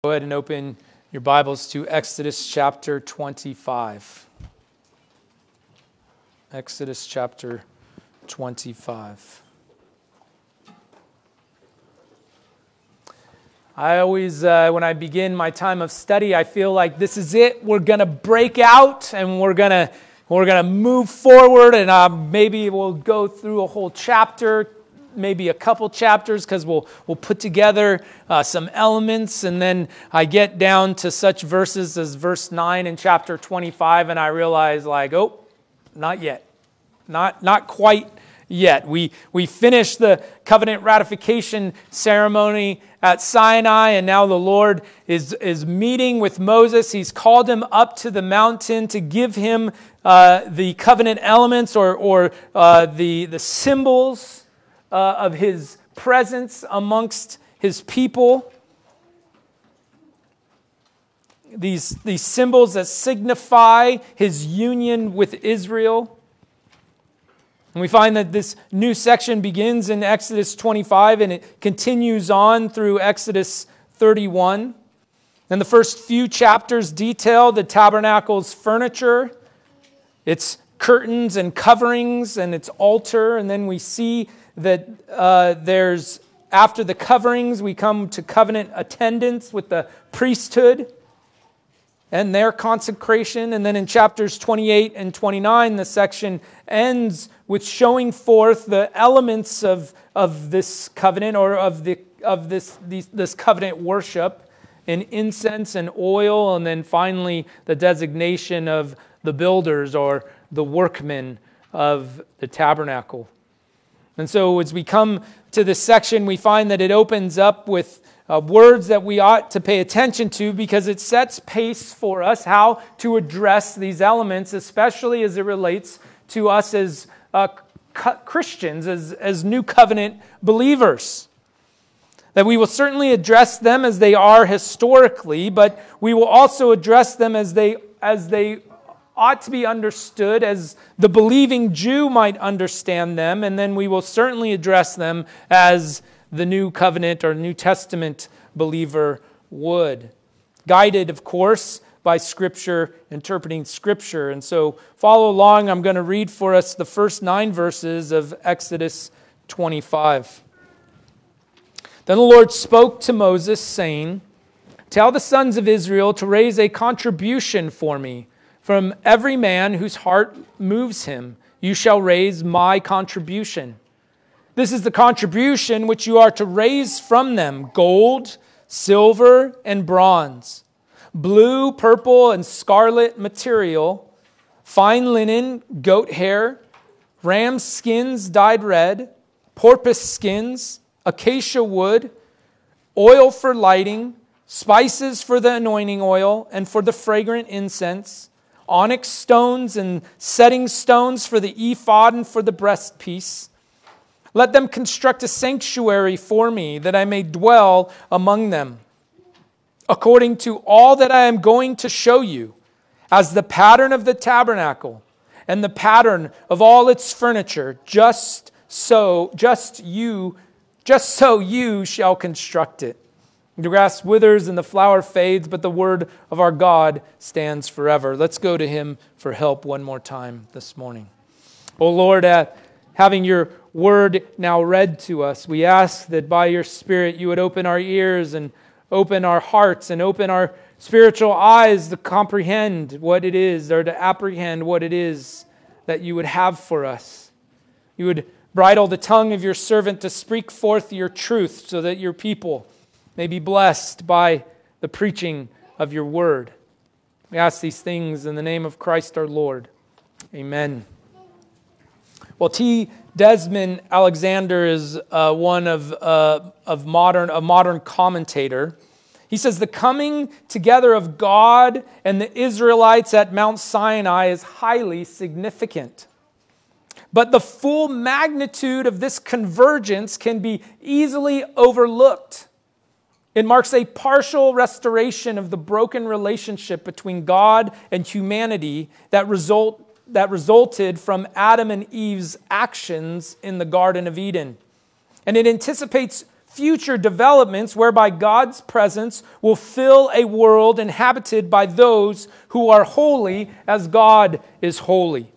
Go ahead and open your Bibles to Exodus chapter 25. Exodus chapter 25. I always, when I begin my time of study, I feel like this is it. We're going to break out and we're going to move forward, and maybe we'll go through a whole chapter, maybe a couple chapters, because we'll put together some elements, and then I get down to such verses as verse 9 in chapter 25, and I realize not yet. Not quite yet. We finished the covenant ratification ceremony at Sinai, and now the Lord is meeting with Moses. He's called him up to the mountain to give him the covenant elements or the symbols of his presence amongst his people. These symbols that signify his union with Israel. And we find that this new section begins in Exodus 25 and it continues on through Exodus 31. And the first few chapters detail the tabernacle's furniture, its curtains and coverings, and its altar. And then we see that after the coverings, we come to covenant attendants with the priesthood and their consecration. And then in chapters 28 and 29, the section ends with showing forth the elements of this covenant, or of this covenant worship, in incense and oil, and then finally the designation of the builders or the workmen of the tabernacle. And so as we come to this section, we find that it opens up with words that we ought to pay attention to, because it sets pace for us how to address these elements, especially as it relates to us as Christians, as new covenant believers. That we will certainly address them as they are historically, but we will also address them as they ought to be understood, as the believing Jew might understand them, and then we will certainly address them as the New Covenant or New Testament believer would. Guided, of course, by Scripture, interpreting Scripture. And so follow along. I'm going to read for us the first 9 verses of Exodus 25. Then the Lord spoke to Moses, saying, "Tell the sons of Israel to raise a contribution for me. From every man whose heart moves him, you shall raise my contribution. This is the contribution which you are to raise from them: gold, silver, and bronze, blue, purple, and scarlet material, fine linen, goat hair, ram skins dyed red, porpoise skins, acacia wood, oil for lighting, spices for the anointing oil and for the fragrant incense, onyx stones and setting stones for the ephod and for the breastpiece. Let them construct a sanctuary for me, that I may dwell among them, according to all that I am going to show you, as the pattern of the tabernacle and the pattern of all its furniture, just so you shall construct it. The grass withers and the flower fades, but the word of our God stands forever." Let's go to him for help one more time this morning. Oh Lord, having your word now read to us, we ask that by your Spirit you would open our ears and open our hearts and open our spiritual eyes to comprehend what it is, or to apprehend what it is that you would have for us. You would bridle the tongue of your servant to speak forth your truth, so that your people may be blessed by the preaching of your word. We ask these things in the name of Christ our Lord. Amen. Well, T. Desmond Alexander is one of a modern commentator. He says the coming together of God and the Israelites at Mount Sinai is highly significant. But the full magnitude of this convergence can be easily overlooked. It marks a partial restoration of the broken relationship between God and humanity that resulted from Adam and Eve's actions in the Garden of Eden. And it anticipates future developments whereby God's presence will fill a world inhabited by those who are holy as God is holy.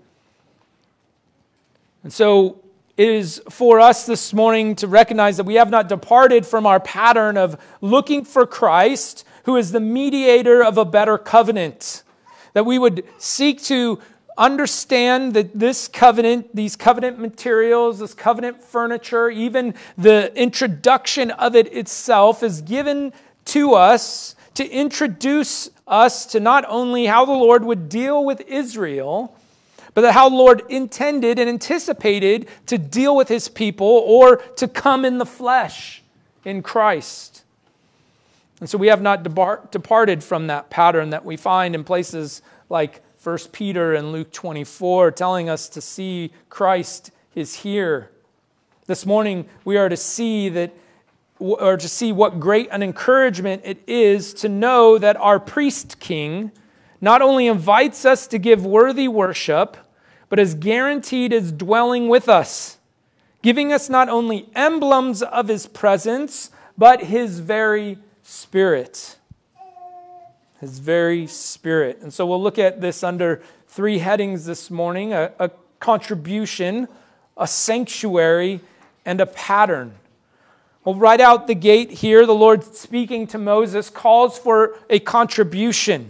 And so it is for us this morning to recognize that we have not departed from our pattern of looking for Christ, who is the mediator of a better covenant. That we would seek to understand that this covenant, these covenant materials, this covenant furniture, even the introduction of it itself is given to us to introduce us to not only how the Lord would deal with Israel, but how the Lord intended and anticipated to deal with his people or to come in the flesh in Christ. And so we have not departed from that pattern that we find in places like 1 Peter and Luke 24, telling us to see Christ is here. This morning we are to see what great an encouragement it is to know that our priest king not only invites us to give worthy worship, but is guaranteed his dwelling with us, giving us not only emblems of his presence, but his very Spirit. His very Spirit. And so we'll look at this under three headings this morning: a contribution, a sanctuary, and a pattern. Well, right out the gate here, the Lord speaking to Moses calls for a contribution.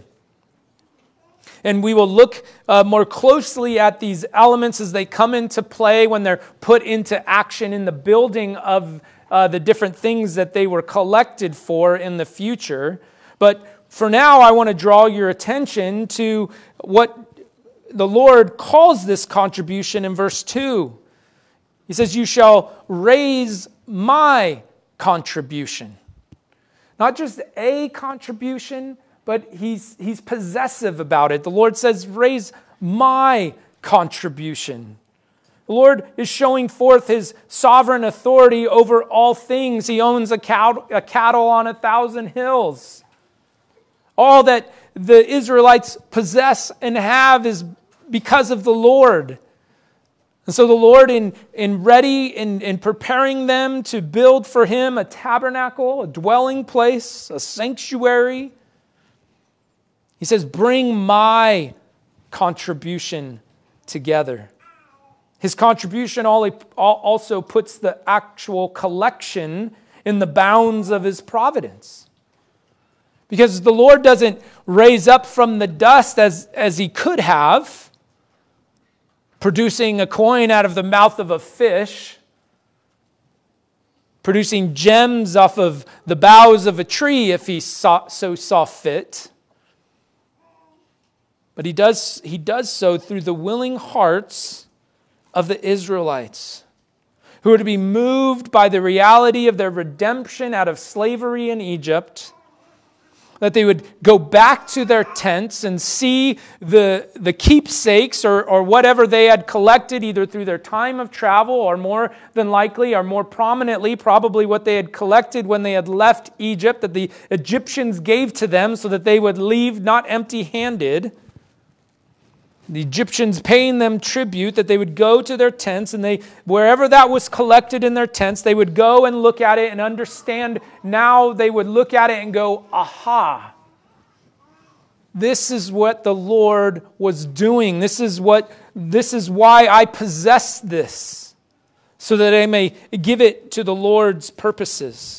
And we will look more closely at these elements as they come into play when they're put into action in the building of the different things that they were collected for in the future. But for now, I want to draw your attention to what the Lord calls this contribution in verse 2. He says, "You shall raise my contribution." Not just a contribution, but he's possessive about it. The Lord says, raise my contribution. The Lord is showing forth his sovereign authority over all things. He owns a cattle on 1,000 hills. All that the Israelites possess and have is because of the Lord. And so the Lord, in preparing them to build for him a tabernacle, a dwelling place, a sanctuary, he says, bring my contribution together. His contribution also puts the actual collection in the bounds of his providence. Because the Lord doesn't raise up from the dust as he could have, producing a coin out of the mouth of a fish, producing gems off of the boughs of a tree if he so saw fit. But he does so through the willing hearts of the Israelites, who are to be moved by the reality of their redemption out of slavery in Egypt, that they would go back to their tents and see the keepsakes or whatever they had collected, either through their time of travel or more than likely, or more prominently, probably what they had collected when they had left Egypt, that the Egyptians gave to them so that they would leave not empty-handed. The Egyptians paying them tribute, that they would go to their tents, and wherever that was collected in their tents, they would go and look at it and understand. Now they would look at it and go, aha, this is what the Lord was doing. This is why I possess this, so that I may give it to the Lord's purposes.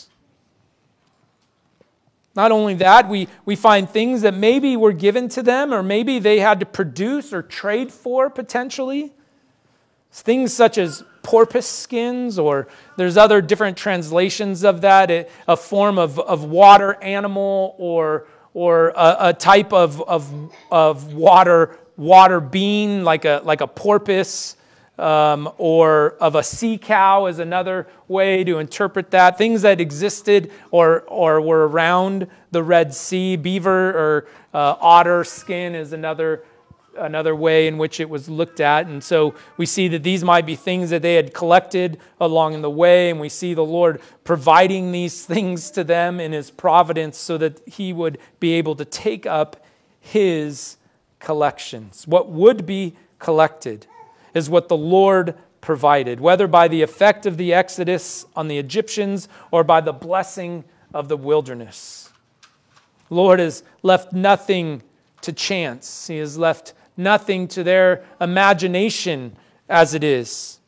Not only that, we find things that maybe were given to them, or maybe they had to produce or trade for potentially. Things such as porpoise skins, or there's other different translations of that, a form of water animal, or a type of water bean like a porpoise. Or of a sea cow is another way to interpret that. Things that existed or were around the Red Sea. Beaver or otter skin is another way in which it was looked at. And so we see that these might be things that they had collected along the way, and we see the Lord providing these things to them in his providence so that he would be able to take up his collections. What would be collected is what the Lord provided, whether by the effect of the Exodus on the Egyptians or by the blessing of the wilderness. The Lord has left nothing to chance. He has left nothing to their imagination as it is.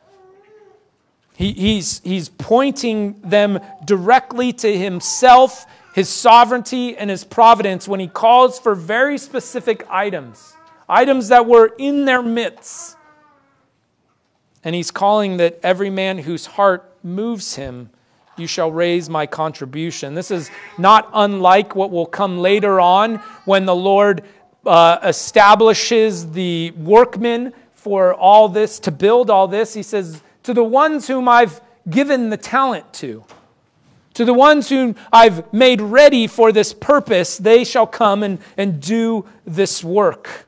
He's pointing them directly to Himself, His sovereignty, and His providence when He calls for very specific items that were in their midst. And He's calling that every man whose heart moves him, you shall raise my contribution. This is not unlike what will come later on when the Lord establishes the workmen for all this, to build all this. He says, to the ones whom I've given the talent to the ones whom I've made ready for this purpose, they shall come and do this work.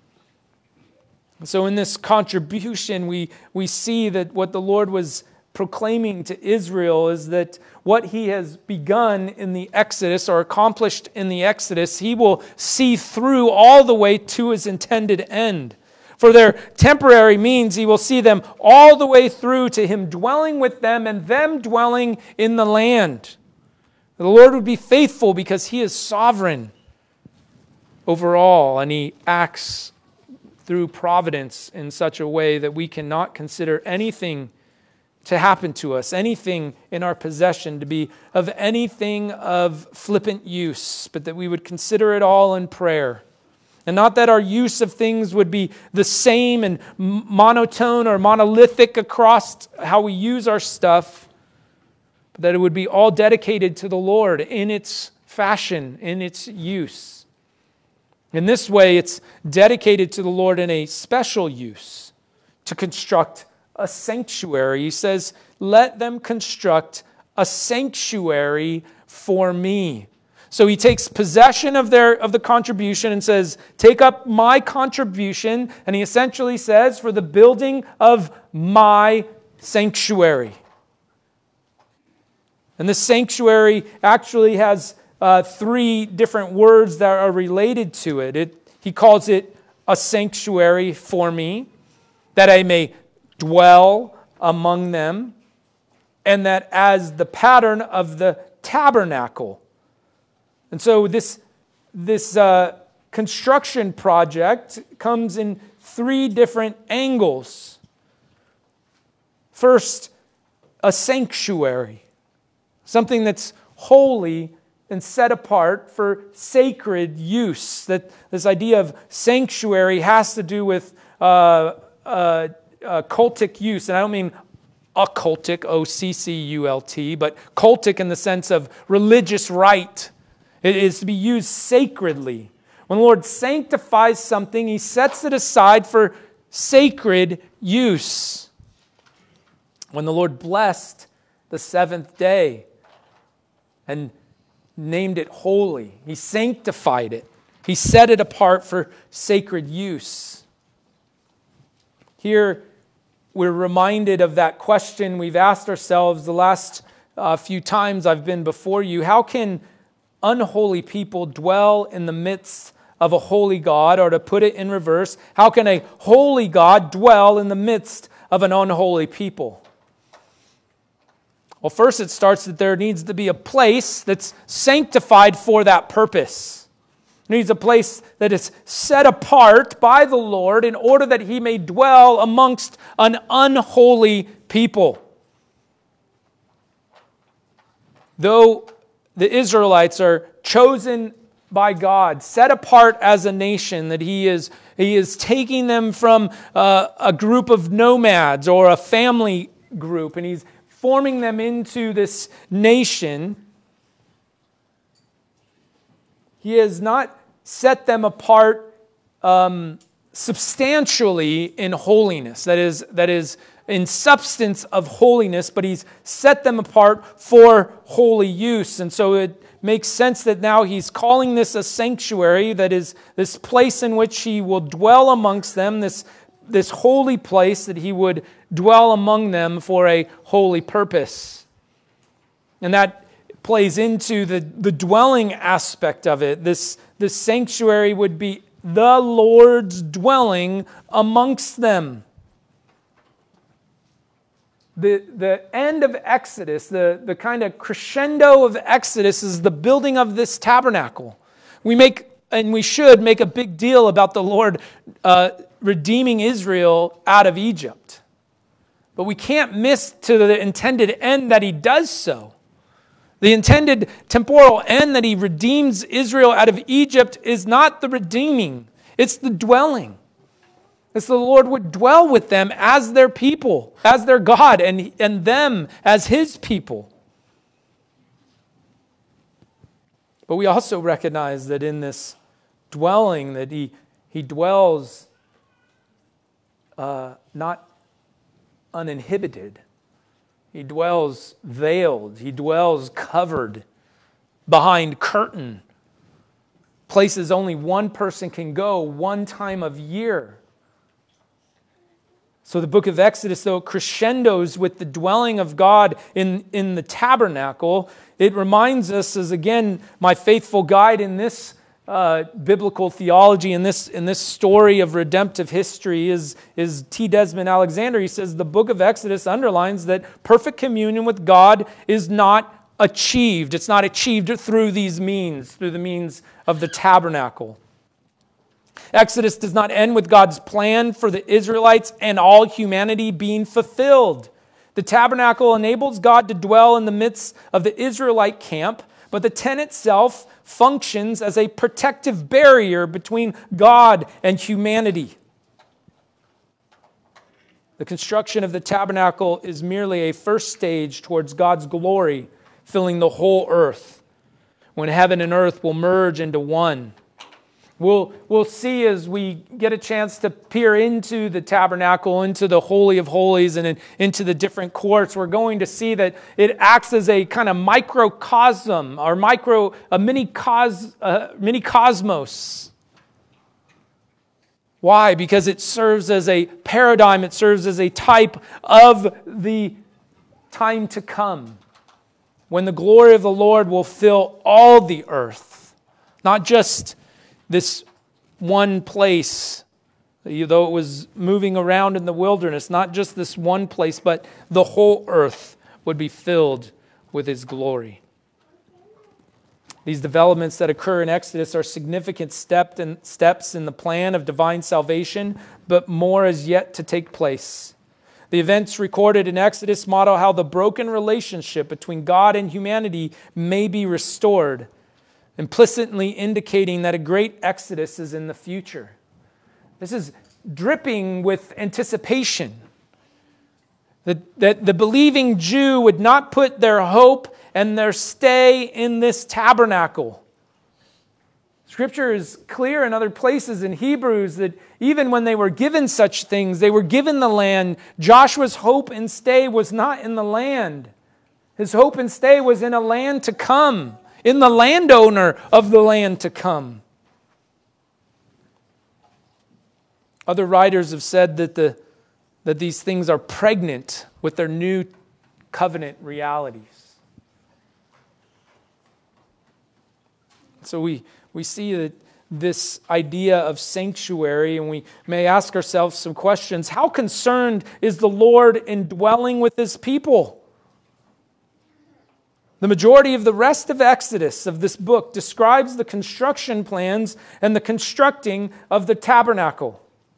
So in this contribution, we see that what the Lord was proclaiming to Israel is that what He has begun in the Exodus or accomplished in the Exodus, He will see through all the way to His intended end. For their temporary means, He will see them all the way through to Him dwelling with them and them dwelling in the land. The Lord would be faithful because He is sovereign over all, and He acts through providence in such a way that we cannot consider anything to happen to us, anything in our possession to be of anything of flippant use, but that we would consider it all in prayer. And not that our use of things would be the same and monotone or monolithic across how we use our stuff, but that it would be all dedicated to the Lord in its fashion, in its use. In this way, it's dedicated to the Lord in a special use, to construct a sanctuary. He says, let them construct a sanctuary for me. So He takes possession of the contribution and says, take up my contribution. And He essentially says, for the building of my sanctuary. And the sanctuary actually has three different words that are related to it. He calls it a sanctuary for me, that I may dwell among them, and that as the pattern of the tabernacle. And so this construction project comes in three different angles. First, a sanctuary, something that's holy and set apart for sacred use. That this idea of sanctuary has to do with cultic use, and I don't mean occultic, O-C-C-U-L-T, but cultic in the sense of religious rite. It is to be used sacredly. When the Lord sanctifies something, He sets it aside for sacred use. When the Lord blessed the seventh day and named it holy, He sanctified it. He set it apart for sacred use. Here, we're reminded of that question we've asked ourselves the last few times I've been before you. How can unholy people dwell in the midst of a holy God? Or to put it in reverse, how can a holy God dwell in the midst of an unholy people? Well, first it starts that there needs to be a place that's sanctified for that purpose. It needs a place that is set apart by the Lord in order that He may dwell amongst an unholy people. Though the Israelites are chosen by God, set apart as a nation, that He is taking them from a group of nomads or a family group, and He's forming them into this nation. He has not set them apart substantially in holiness, that is in substance of holiness, but He's set them apart for holy use. And so it makes sense that now He's calling this a sanctuary, that is this place in which He will dwell amongst them, this holy place that He would dwell among them for a holy purpose. And that plays into the dwelling aspect of it. This sanctuary would be the Lord's dwelling amongst them. the end of Exodus, the kind of crescendo of Exodus is the building of this tabernacle. We should make a big deal about the Lord redeeming Israel out of Egypt. But we can't miss to the intended end that he does so. The intended temporal end that he redeems Israel out of Egypt is not the redeeming, it's the dwelling. It's the Lord would dwell with them as their people, as their God, and them as his people. But we also recognize that in this dwelling, that he dwells not uninhibited. He dwells veiled. He dwells covered behind curtain. Places only one person can go one time of year. So the book of Exodus, though, crescendos with the dwelling of God in the tabernacle. It reminds us, as again, my faithful guide in this biblical theology, in this story of redemptive history, is T. Desmond Alexander. He says the book of Exodus underlines that perfect communion with God is not achieved. It's not achieved through these means, through the means of the tabernacle. Exodus does not end with God's plan for the Israelites and all humanity being fulfilled. The tabernacle enables God to dwell in the midst of the Israelite camp, but the tent itself functions as a protective barrier between God and humanity. The construction of the tabernacle is merely a first stage towards God's glory filling the whole earth, when heaven and earth will merge into one. We'll see as we get a chance to peer into the tabernacle, into the Holy of Holies, and into the different courts. We're going to see that it acts as a kind of microcosm, or a mini cosmos. Why? Because it serves as a paradigm. It serves as a type of the time to come, when the glory of the Lord will fill all the earth, not just this one place, though it was moving around in the wilderness, not just this one place, but the whole earth would be filled with his glory. These developments that occur in Exodus are significant steps in the plan of divine salvation, but more is yet to take place. The events recorded in Exodus model how the broken relationship between God and humanity may be restored, implicitly indicating that a great exodus is in the future. This is dripping with anticipation. That the believing Jew would not put their hope and their stay in this tabernacle. Scripture is clear in other places in Hebrews that even when they were given such things, they were given the land. Joshua's hope and stay was not in the land. His hope and stay was in a land to come, in the landowner of the land to come. Other writers have said that these things are pregnant with their new covenant realities. So we see that this idea of sanctuary, and we may ask ourselves some questions. How concerned is the Lord in dwelling with his people? The majority of the rest of Exodus, of this book, describes the construction plans and the constructing of the tabernacle.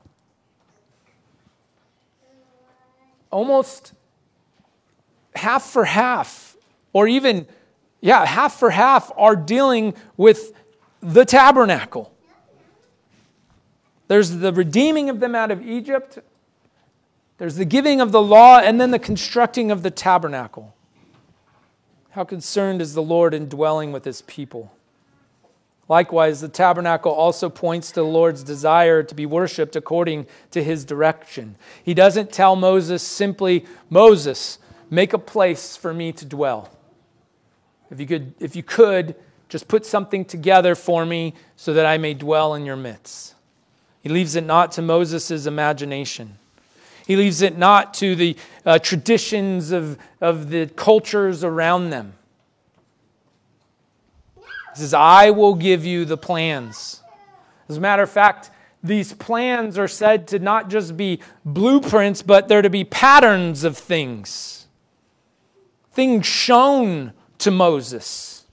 Almost half for half, or even, half for half are dealing with the tabernacle. There's the redeeming of them out of Egypt, there's the giving of the law, and then the constructing of the tabernacle. How concerned is the Lord in dwelling with his people? Likewise, the tabernacle also points to the Lord's desire to be worshipped according to his direction. He doesn't tell Moses simply, Moses, make a place for me to dwell. If you could, just put something together for me so that I may dwell in your midst. He leaves it not to Moses' imagination. He leaves it not to the traditions of the cultures around them. He says, I will give you the plans. As a matter of fact, these plans are said to not just be blueprints, but they're to be patterns of things. Things shown to Moses.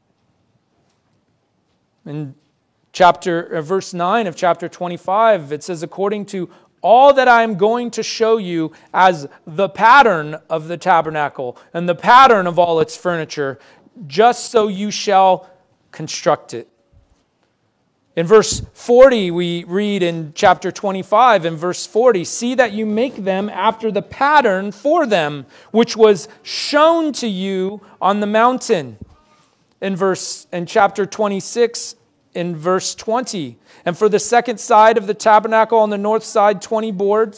In verse 9 of chapter 25, it says, according to all that I am going to show you as the pattern of the tabernacle and the pattern of all its furniture, just so you shall construct it. In verse 40, we read in chapter 25, in verse 40, see that you make them after the pattern for them, which was shown to you on the mountain. In chapter 26, in verse 20, and for the second side of the tabernacle on the north side, 20 boards.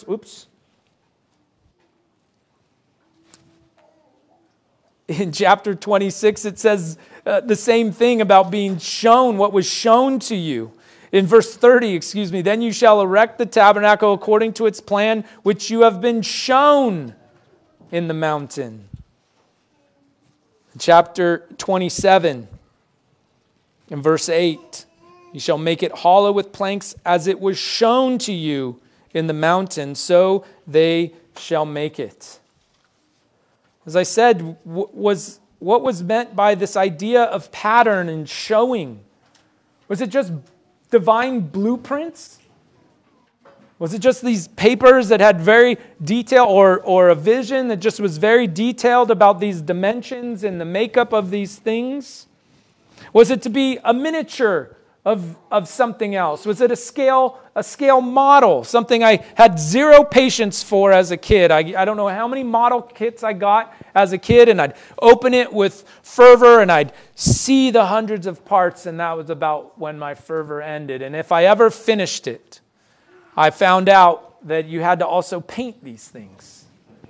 In chapter 26, it says the same thing about being shown what was shown to you. In verse 30, then you shall erect the tabernacle according to its plan, which you have been shown in the mountain. In chapter 27, in verse 8, you shall make it hollow with planks as it was shown to you in the mountain, so they shall make it. As I said, what was meant by this idea of pattern and showing? Was it just divine blueprints? Was it just these papers that had very detailed, or a vision that just was very detailed about these dimensions and the makeup of these things? Was it to be a miniature of something else? Was it a scale model, something I had zero patience for as a kid? I don't know how many model kits I got as a kid, and I'd open it with fervor, and I'd see the hundreds of parts, and that was about when my fervor ended. And if I ever finished it, I found out that you had to also paint these things.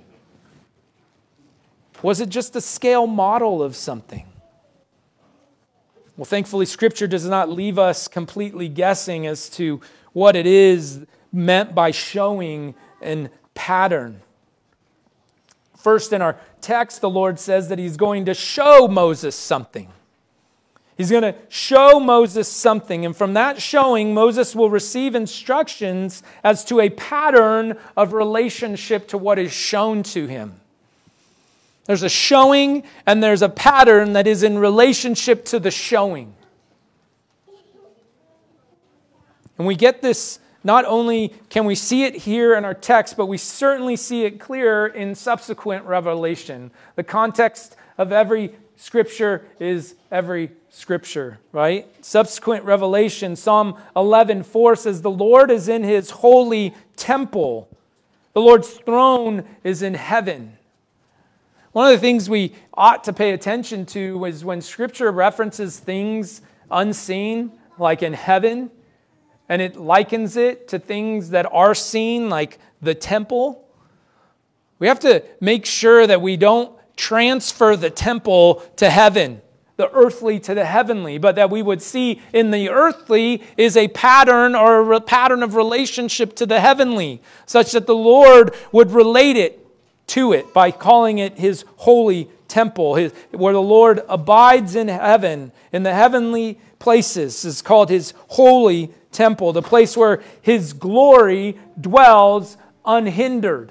Was it just a scale model of something? Well, thankfully, Scripture does not leave us completely guessing as to what it is meant by showing and pattern. First, in our text, the Lord says that He's going to show Moses something. He's going to show Moses something, and from that showing, Moses will receive instructions as to a pattern of relationship to what is shown to him. There's a showing and there's a pattern that is in relationship to the showing. And we get this, not only can we see it here in our text, but we certainly see it clear in subsequent revelation. The context of every Scripture is every Scripture, right? Subsequent revelation, Psalm 11:4 says, the Lord is in His holy temple. The Lord's throne is in heaven. One of the things we ought to pay attention to is when Scripture references things unseen, like in heaven, and it likens it to things that are seen, like the temple. We have to make sure that we don't transfer the temple to heaven, the earthly to the heavenly, but that we would see in the earthly is a pattern or a pattern of relationship to the heavenly, such that the Lord would relate it to it by calling it His holy temple, where the Lord abides in heaven, in the heavenly places, is called His holy temple, the place where His glory dwells unhindered.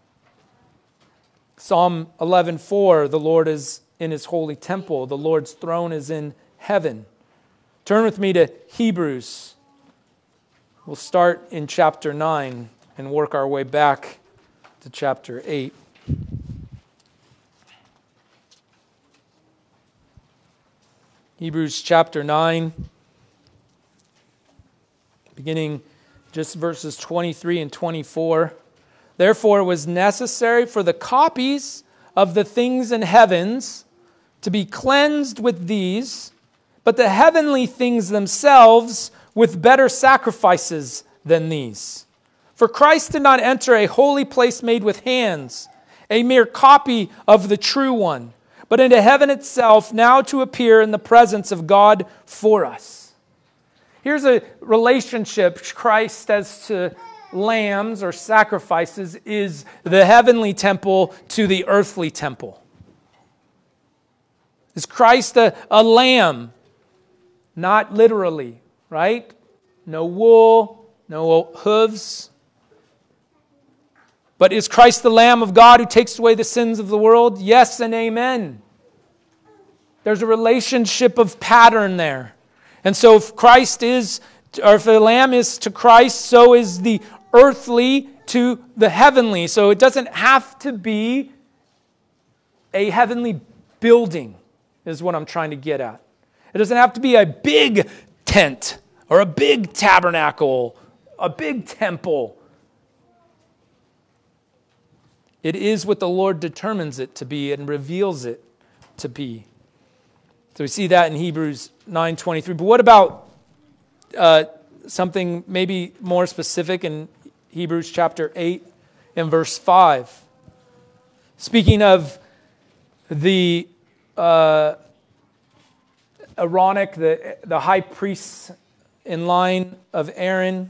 Psalm 11:4, the Lord is in His holy temple. The Lord's throne is in heaven. Turn with me to Hebrews. We'll start in chapter 9 and work our way back to chapter 8. Hebrews chapter 9, beginning just verses 23 and 24. Therefore, it was necessary for the copies of the things in heavens to be cleansed with these, but the heavenly things themselves with better sacrifices than these. For Christ did not enter a holy place made with hands, a mere copy of the true one, but into heaven itself, now to appear in the presence of God for us. Here's a relationship Christ as to lambs or sacrifices is the heavenly temple to the earthly temple. Is Christ a lamb? Not literally, right? No wool, no hooves. But is Christ the Lamb of God who takes away the sins of the world? Yes and amen. There's a relationship of pattern there. And so if Christ is, or if the Lamb is to Christ, so is the earthly to the heavenly. So it doesn't have to be a heavenly building, is what I'm trying to get at. It doesn't have to be a big tent or a big tabernacle, a big temple. It is what the Lord determines it to be and reveals it to be. So we see that in Hebrews 9:23. But what about something maybe more specific in Hebrews chapter 8 and verse 5? Speaking of the Aaronic, the high priests in line of Aaron,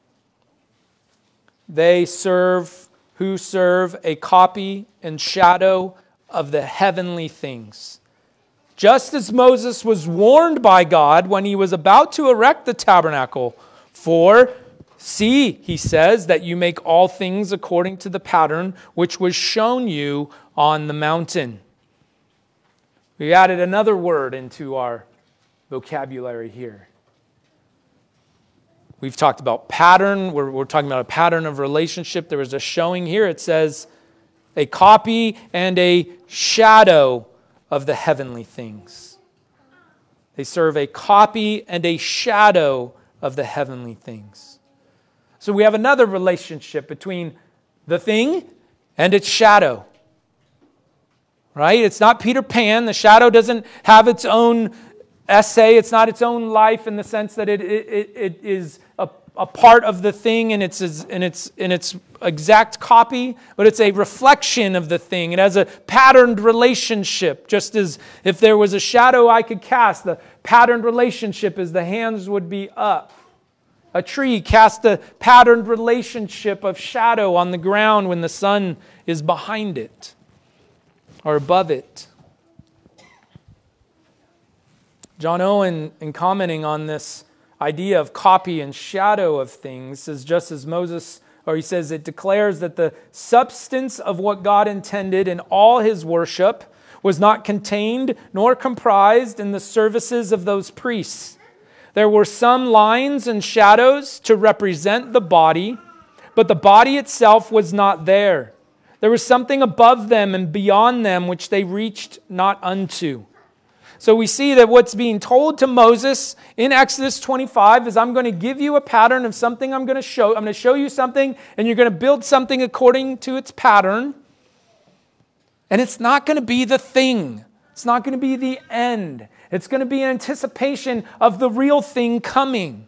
they serve a copy and shadow of the heavenly things. Just as Moses was warned by God when he was about to erect the tabernacle, for see, he says, that you make all things according to the pattern which was shown you on the mountain. We added another word into our vocabulary here. We've talked about pattern. We're talking about a pattern of relationship. There was a showing here. It says a copy and a shadow of the heavenly things. They serve a copy and a shadow of the heavenly things. So we have another relationship between the thing and its shadow. Right? It's not Peter Pan. The shadow doesn't have its own essay. It's not its own life in the sense that it is a part of the thing in its exact copy, but it's a reflection of the thing. It has a patterned relationship. Just as if there was a shadow I could cast, the patterned relationship is the hands would be up. A tree casts a patterned relationship of shadow on the ground when the sun is behind it or above it. John Owen, in commenting on this idea of copy and shadow of things, says just as Moses, or he says it declares that the substance of what God intended in all his worship was not contained nor comprised in the services of those priests. There were some lines and shadows to represent the body, but the body itself was not there. There was something above them and beyond them which they reached not unto. So we see that what's being told to Moses in Exodus 25 is I'm going to give you a pattern of something I'm going to show. I'm going to show you something and you're going to build something according to its pattern. And it's not going to be the thing. It's not going to be the end. It's going to be an anticipation of the real thing coming.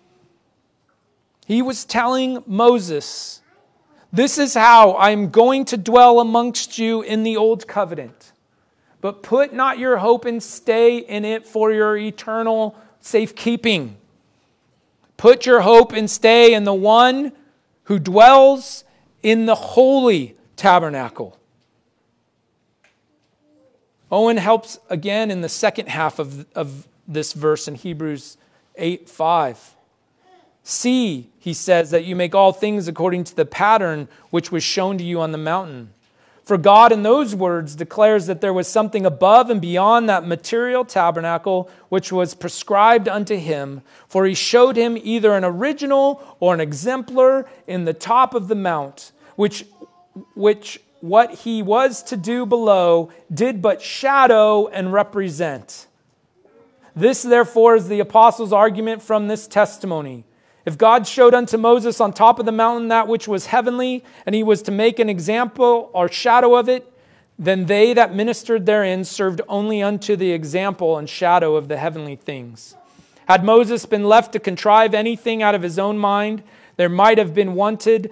He was telling Moses, this is how I'm going to dwell amongst you in the old covenant. But put not your hope and stay in it for your eternal safekeeping. Put your hope and stay in the one who dwells in the holy tabernacle. Owen helps again in the second half of this verse in Hebrews 8:5. See, he says, that you make all things according to the pattern which was shown to you on the mountain. For God in those words declares that there was something above and beyond that material tabernacle which was prescribed unto him, for he showed him either an original or an exemplar in the top of the mount, which what he was to do below did but shadow and represent. This therefore is the apostles' argument from this testimony. If God showed unto Moses on top of the mountain that which was heavenly, and he was to make an example or shadow of it, then they that ministered therein served only unto the example and shadow of the heavenly things. Had Moses been left to contrive anything out of his own mind, there might have wanted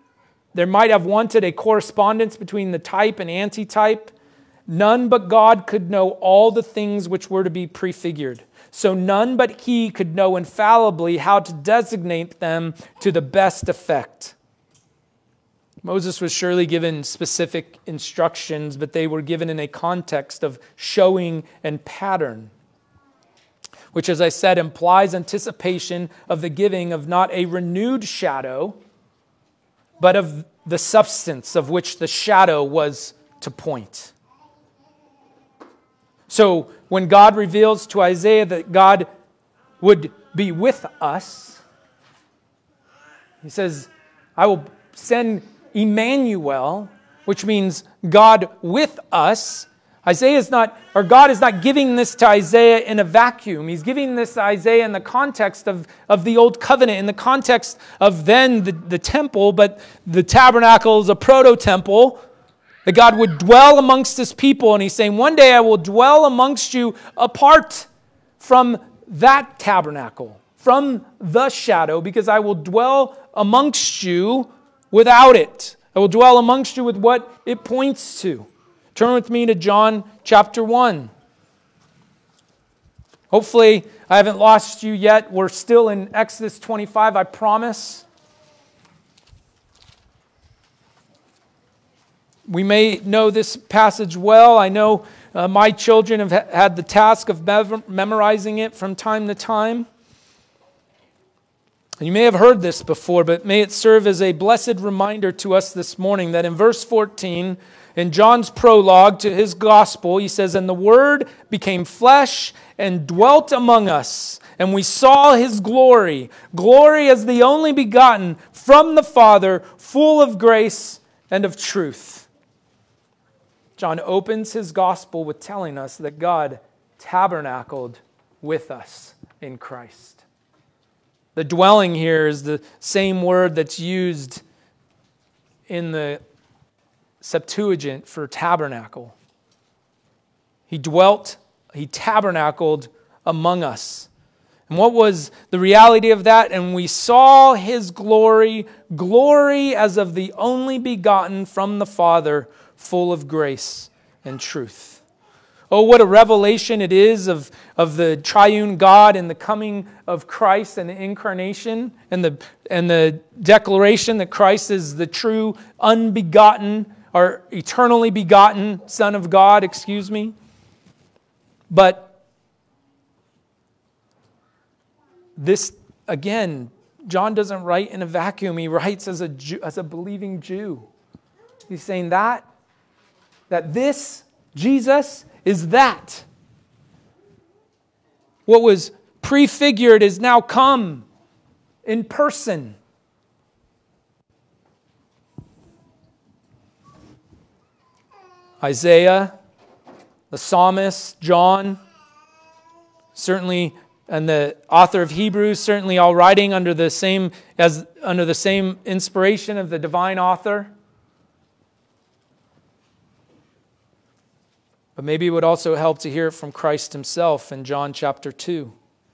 a correspondence between the type and antitype. None but God could know all the things which were to be prefigured. So none but he could know infallibly how to designate them to the best effect. Moses was surely given specific instructions, but they were given in a context of showing and pattern. which, as I said, implies anticipation of the giving of not a renewed shadow, but of the substance of which the shadow was to point. So when God reveals to Isaiah that God would be with us, he says, I will send Emmanuel, which means God with us. God is not giving this to Isaiah in a vacuum. He's giving this to Isaiah in the context of the Old Covenant, in the context of then the temple, but the tabernacle is a proto-temple, that God would dwell amongst His people. And He's saying, one day I will dwell amongst you apart from that tabernacle, from the shadow, because I will dwell amongst you without it. I will dwell amongst you with what it points to. Turn with me to John chapter 1. Hopefully, I haven't lost you yet. We're still in Exodus 25, I promise. We may know this passage well. I know my children have had the task of memorizing it from time to time. And you may have heard this before, but may it serve as a blessed reminder to us this morning that in verse 14, in John's prologue to his gospel, he says, and the Word became flesh and dwelt among us, and we saw His glory, glory as the only begotten from the Father, full of grace and of truth. John opens his gospel with telling us that God tabernacled with us in Christ. The dwelling here is the same word that's used in the Septuagint for tabernacle. He tabernacled among us. And what was the reality of that? And we saw His glory, glory as of the only begotten from the Father, full of grace and truth. Oh, what a revelation it is of the triune God and the coming of Christ and the incarnation and the declaration that Christ is the true unbegotten or eternally begotten Son of God, But this, again, John doesn't write in a vacuum. He writes as a believing Jew. He's saying that this, Jesus, is that. What was prefigured is now come in person. Isaiah, the psalmist, John, certainly, and the author of Hebrews, certainly all writing under the same inspiration of the divine author. But maybe it would also help to hear it from Christ Himself in John chapter 2.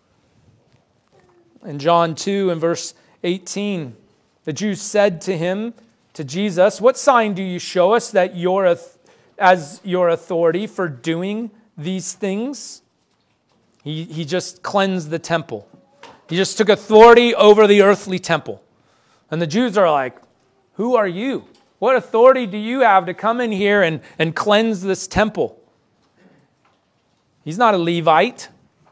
In John 2 and verse 18, the Jews said to Jesus, what sign do you show us that as your authority for doing these things? He just cleansed the temple. He just took authority over the earthly temple. And the Jews are like, who are you? What authority do you have to come in here and cleanse this temple? He's not a Levite.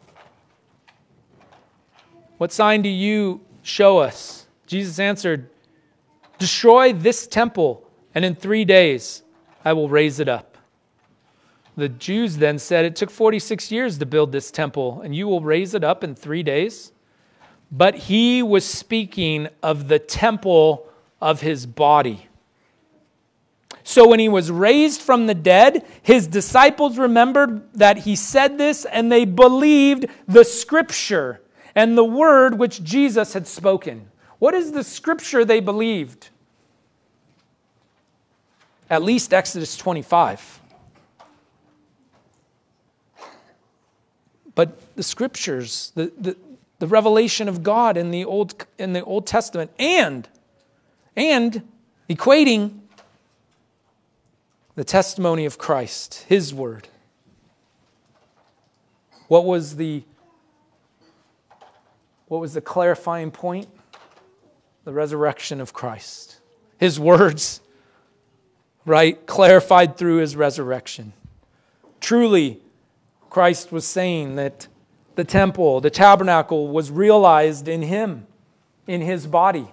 What sign do you show us? Jesus answered, destroy this temple, and in 3 days I will raise it up. The Jews then said, it took 46 years to build this temple, and you will raise it up in 3 days? But He was speaking of the temple of His body. So when He was raised from the dead, His disciples remembered that He said this, and they believed the Scripture and the word which Jesus had spoken. What is the Scripture they believed? At least Exodus 25. But the Scriptures, the revelation of God in the Old Testament, and equating the testimony of Christ, His word. What was the clarifying point? The resurrection of Christ. His words, right, clarified through His resurrection. Truly, Christ was saying that the temple, the tabernacle, was realized in him, in his body.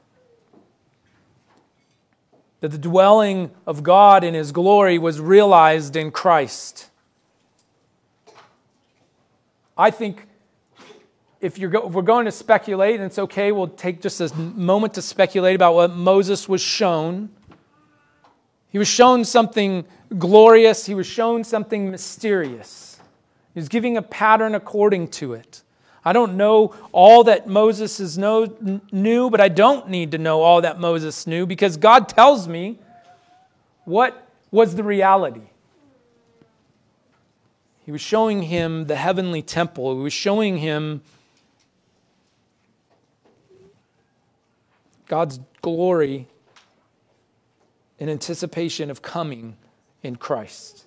That the dwelling of God in his glory was realized in Christ. I think if we're going to speculate, and it's okay, we'll take just a moment to speculate about what Moses was shown. He was shown something glorious. He was shown something mysterious. He was giving a pattern according to it. I don't know all that Moses knew, but I don't need to know all that Moses knew because God tells me what was the reality. He was showing him the heavenly temple. He was showing him God's glory in anticipation of coming in Christ.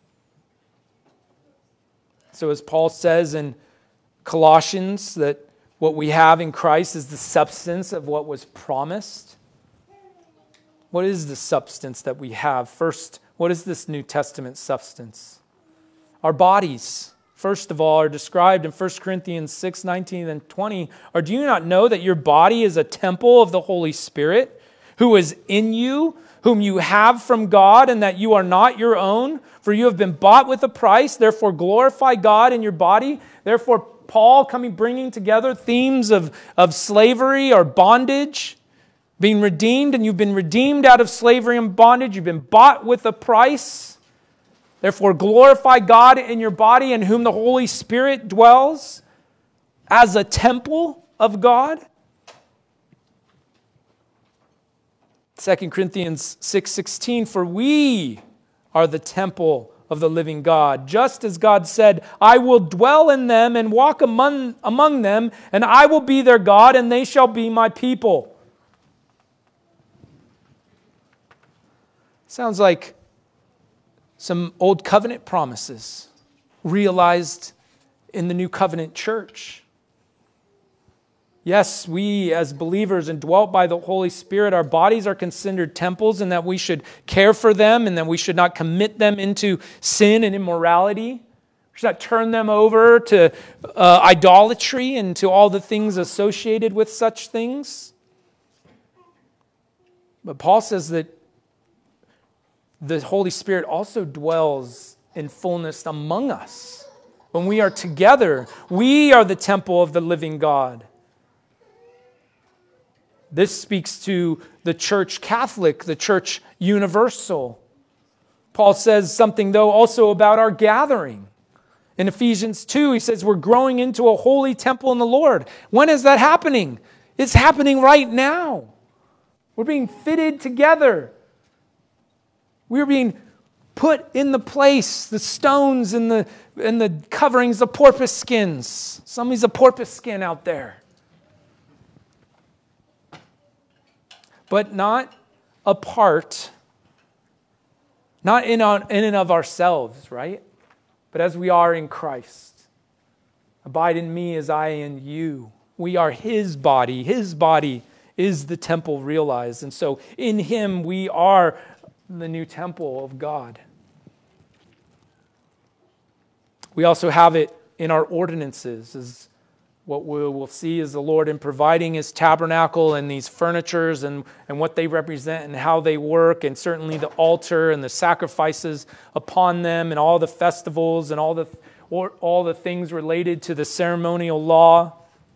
So as Paul says in Colossians, that what we have in Christ is the substance of what was promised. What is the substance that we have? First, what is this New Testament substance? Our bodies, first of all, are described in 1 Corinthians 6, 19 and 20. Or do you not know that your body is a temple of the Holy Spirit, who is in you, whom you have from God, and that you are not your own? For you have been bought with a price, therefore glorify God in your body. Therefore, Paul bringing together themes of slavery or bondage, being redeemed, and you've been redeemed out of slavery and bondage. You've been bought with a price. Therefore, glorify God in your body, in whom the Holy Spirit dwells as a temple of God. 2 Corinthians 6:16, for we are the temple of the living God. Just as God said, I will dwell in them and walk among them, and I will be their God, and they shall be my people. Sounds like some old covenant promises realized in the new covenant church. Yes, we as believers and dwelt by the Holy Spirit, our bodies are considered temples and that we should care for them and that we should not commit them into sin and immorality. We should not turn them over to idolatry and to all the things associated with such things. But Paul says that the Holy Spirit also dwells in fullness among us. When we are together, we are the temple of the living God. This speaks to the church Catholic, the church universal. Paul says something, though, also about our gathering. In Ephesians 2, he says we're growing into a holy temple in the Lord. When is that happening? It's happening right now. We're being fitted together. We're being put in the place, the stones and the coverings, the porpoise skins. Somebody's a porpoise skin out there. But not apart, not in and of ourselves, right? But as we are in Christ. Abide in me as I in you. We are His body. His body is the temple realized. And so in Him we are the new temple of God. We also have it in our ordinances, as what we will see is the Lord in providing His tabernacle and these furnitures and what they represent and how they work, and certainly the altar and the sacrifices upon them and all the festivals and all the things related to the ceremonial law.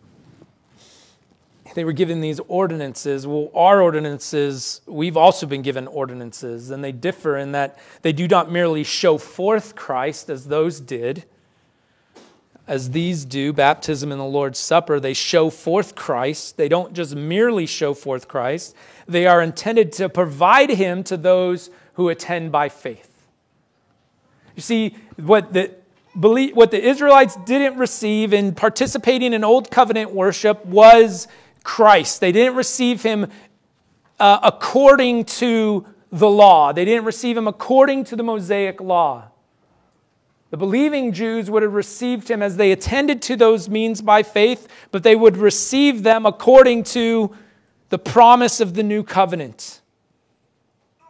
They were given these ordinances. Well, our ordinances, we've also been given ordinances, and they differ in that they do not merely show forth Christ as those did, as these do, baptism and the Lord's Supper. They show forth Christ. They don't just merely show forth Christ. They are intended to provide Him to those who attend by faith. You see, what the Israelites didn't receive in participating in Old Covenant worship was Christ. They didn't receive Him according to the law. They didn't receive Him according to the Mosaic law. The believing Jews would have received Him as they attended to those means by faith, but they would receive them according to the promise of the new covenant.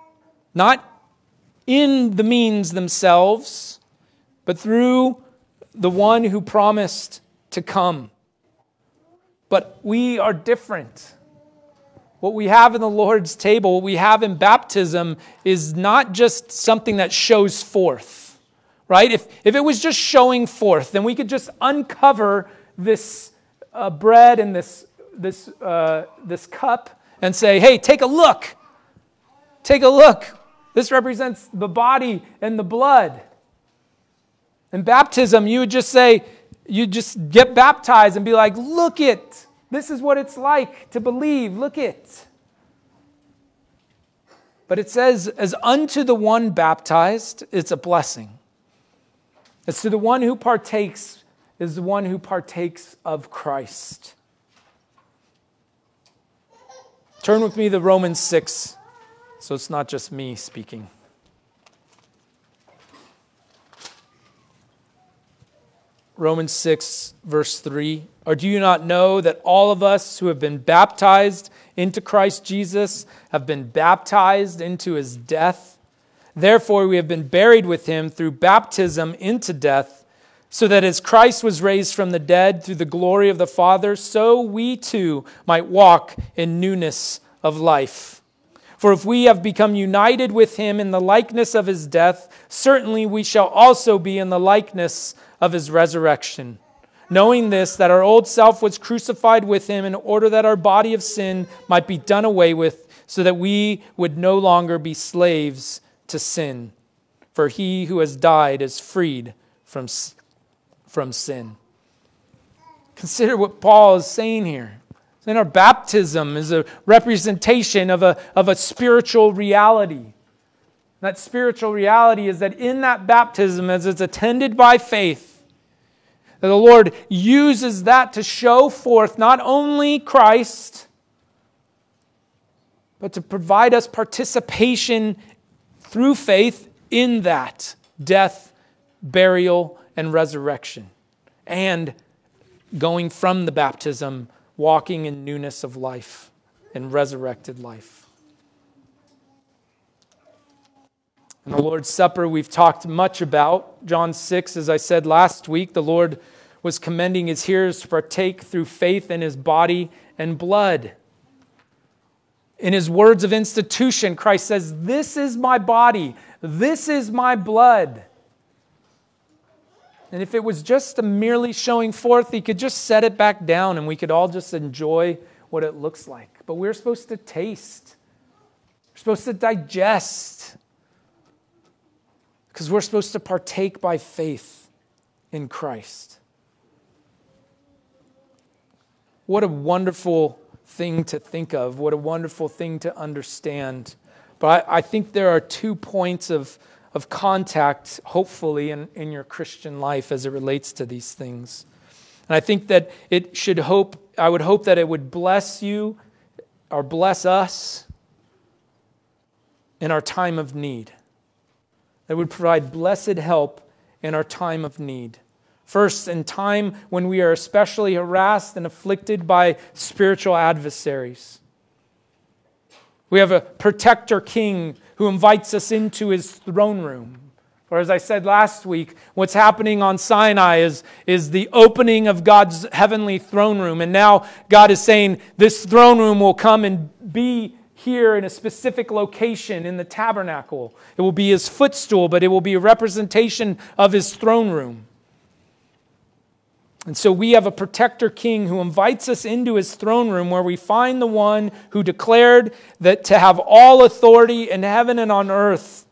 Not in the means themselves, but through the one who promised to come. But we are different. What we have in the Lord's table, what we have in baptism, is not just something that shows forth, right? If it was just showing forth, then we could just uncover this bread and this cup and say, hey, take a look. Take a look. This represents the body and the blood. In baptism, you would just say, you just get baptized and be like, look it. This is what it's like to believe. Look it. But it says, as unto the one baptized, it's a blessing. As to the one who partakes, is the one who partakes of Christ. Turn with me to Romans 6, so it's not just me speaking. Romans 6, verse 3. Or do you not know that all of us who have been baptized into Christ Jesus have been baptized into his death? Therefore we have been buried with him through baptism into death, so that as Christ was raised from the dead through the glory of the Father, so we too might walk in newness of life. For if we have become united with him in the likeness of his death, certainly we shall also be in the likeness of his resurrection. Knowing this, that our old self was crucified with him in order that our body of sin might be done away with, so that we would no longer be slaves to sin. For he who has died is freed from sin. Consider what Paul is saying here. And our baptism is a representation of a spiritual reality. That spiritual reality is that in that baptism, as it's attended by faith, that the Lord uses that to show forth not only Christ, but to provide us participation through faith in that death, burial, and resurrection. And going from the baptism, walking in newness of life and resurrected life. In the Lord's Supper, we've talked much about. John 6, as I said last week, the Lord was commending his hearers to partake through faith in his body and blood. In his words of institution, Christ says, "This is my body, this is my blood." And if it was just a merely showing forth, he could just set it back down and we could all just enjoy what it looks like. But we're supposed to taste. We're supposed to digest. Because we're supposed to partake by faith in Christ. What a wonderful thing to think of. What a wonderful thing to understand. But I think there are 2 points of contact, hopefully, in your Christian life as it relates to these things. And I think that I would hope that it would bless you or bless us in our time of need. It would provide blessed help in our time of need. First, in time when we are especially harassed and afflicted by spiritual adversaries. We have a protector king who invites us into his throne room. Or as I said last week, what's happening on Sinai is the opening of God's heavenly throne room. And now God is saying this throne room will come and be here in a specific location in the tabernacle. It will be his footstool, but it will be a representation of his throne room. And so we have a protector king who invites us into his throne room where we find the one who declared that to have all authority in heaven and on earth.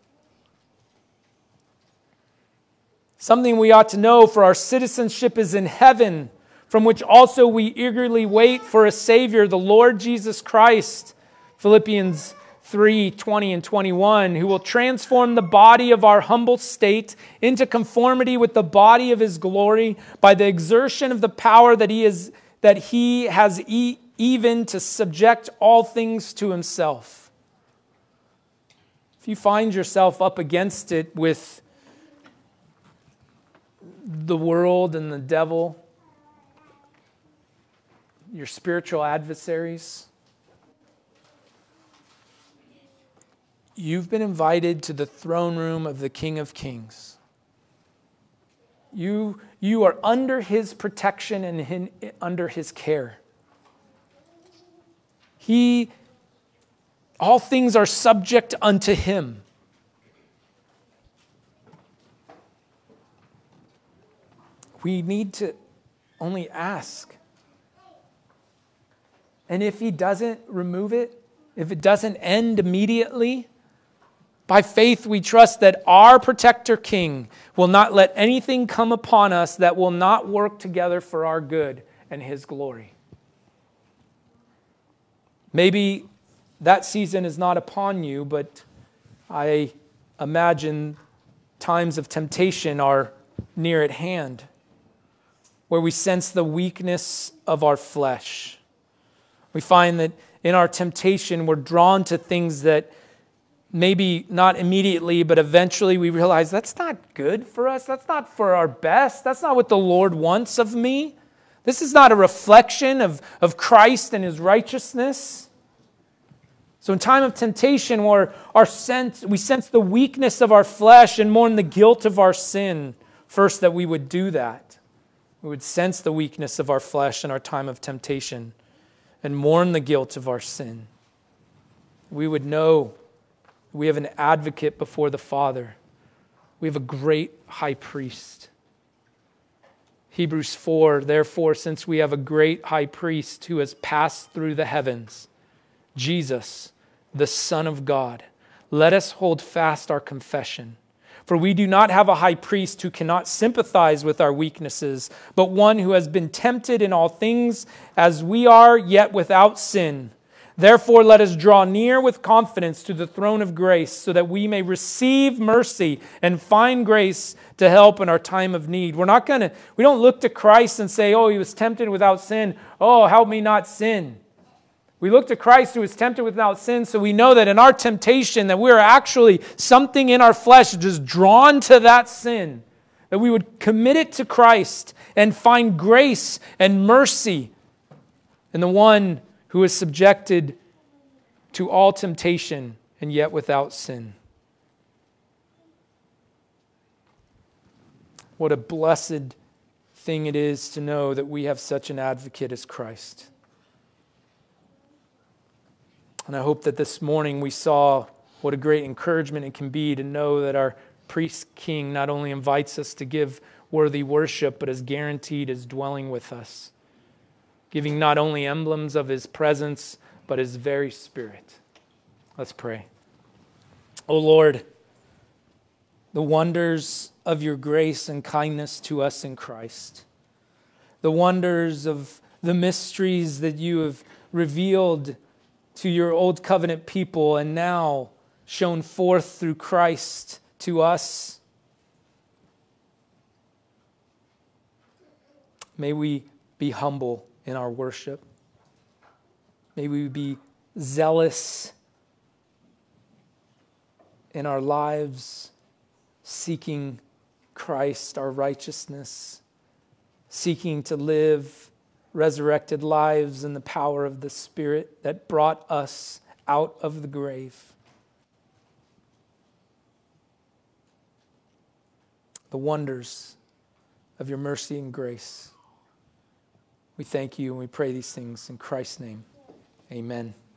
Something we ought to know, for our citizenship is in heaven, from which also we eagerly wait for a Savior, the Lord Jesus Christ. Philippians 3:20 and 21, who will transform the body of our humble state into conformity with the body of his glory by the exertion of the power that he has even to subject all things to himself. If you find yourself up against it with the world and the devil, your spiritual adversaries, you've been invited to the throne room of the King of Kings. You are under his protection and under his care. All things are subject unto him. We need to only ask. And if he doesn't remove it, if it doesn't end immediately, by faith we trust that our protector king will not let anything come upon us that will not work together for our good and his glory. Maybe that season is not upon you, but I imagine times of temptation are near at hand, where we sense the weakness of our flesh. We find that in our temptation, we're drawn to things that maybe not immediately, but eventually we realize that's not good for us. That's not for our best. That's not what the Lord wants of me. This is not a reflection of Christ and his righteousness. So in time of temptation, we sense the weakness of our flesh and mourn the guilt of our sin. First, that we would do that. We would sense the weakness of our flesh in our time of temptation and mourn the guilt of our sin. We would know we have an advocate before the Father. We have a great high priest. Hebrews 4, therefore, since we have a great high priest who has passed through the heavens, Jesus, the Son of God, let us hold fast our confession. For we do not have a high priest who cannot sympathize with our weaknesses, but one who has been tempted in all things as we are, yet without sin. Therefore, let us draw near with confidence to the throne of grace, so that we may receive mercy and find grace to help in our time of need. We don't look to Christ and say, oh, he was tempted without sin. Oh, help me not sin. We look to Christ who was tempted without sin, so we know that in our temptation that we're actually something in our flesh just drawn to that sin, that we would commit it to Christ and find grace and mercy in the one who is subjected to all temptation and yet without sin. What a blessed thing it is to know that we have such an advocate as Christ. And I hope that this morning we saw what a great encouragement it can be to know that our priest king not only invites us to give worthy worship, but is guaranteed his dwelling with us, giving not only emblems of his presence, but his very spirit. Let's pray. O Lord, the wonders of your grace and kindness to us in Christ, the wonders of the mysteries that you have revealed to your old covenant people and now shown forth through Christ to us. May we be humble in our worship. May we be zealous in our lives, seeking Christ, our righteousness, seeking to live resurrected lives in the power of the Spirit that brought us out of the grave. The wonders of your mercy and grace. We thank you and we pray these things in Christ's name. Amen.